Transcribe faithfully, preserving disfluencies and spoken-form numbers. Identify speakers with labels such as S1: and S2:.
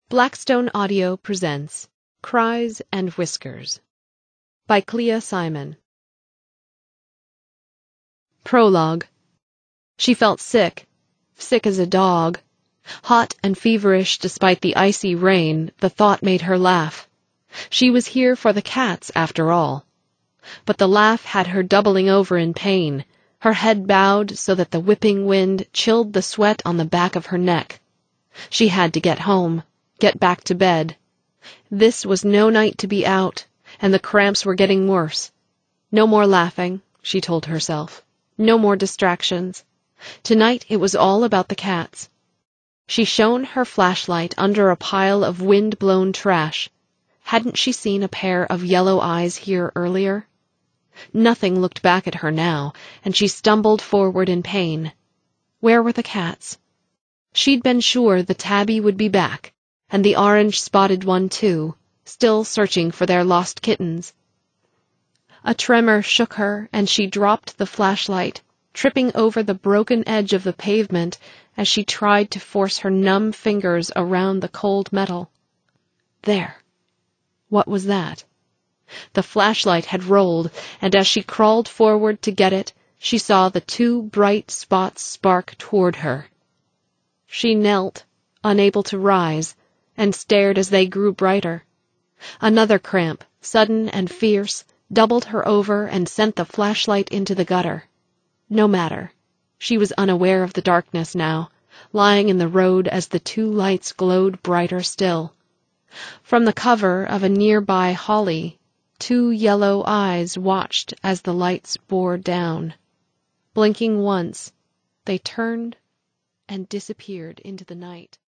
S1: Blackstone Audio presents Cries and Whiskers by Clea Simon. Prologue. She felt sick, sick as a dog. Hot and feverish despite the icy rain, the thought made her laugh. She was here for the cats, after all. But the laugh had her doubling over in pain, her head bowed so that the whipping wind chilled the sweat on the back of her neck. She had to get home. Get back to bed. This was no night to be out, and the cramps were getting worse. No more laughing, she told herself. No more distractions. Tonight it was all about the cats. She shone her flashlight under a pile of wind-blown trash. Hadn't she seen a pair of yellow eyes here earlier? Nothing looked back at her now, and she stumbled forward in pain. Where were the cats? She'd been sure the tabby would be back, and the orange-spotted one too, still searching for their lost kittens. A tremor shook her, and she dropped the flashlight, tripping over the broken edge of the pavement as she tried to force her numb fingers around the cold metal. There. What was that? The flashlight had rolled, and as she crawled forward to get it, she saw the two bright spots spark toward her. She knelt, unable to rise, and stared as they grew brighter. Another cramp, sudden and fierce, doubled her over and sent the flashlight into the gutter. No matter. She was unaware of the darkness now, lying in the road as the two lights glowed brighter still. From the cover of a nearby holly, two yellow eyes watched as the lights bore down. Blinking once, they turned and disappeared into the night.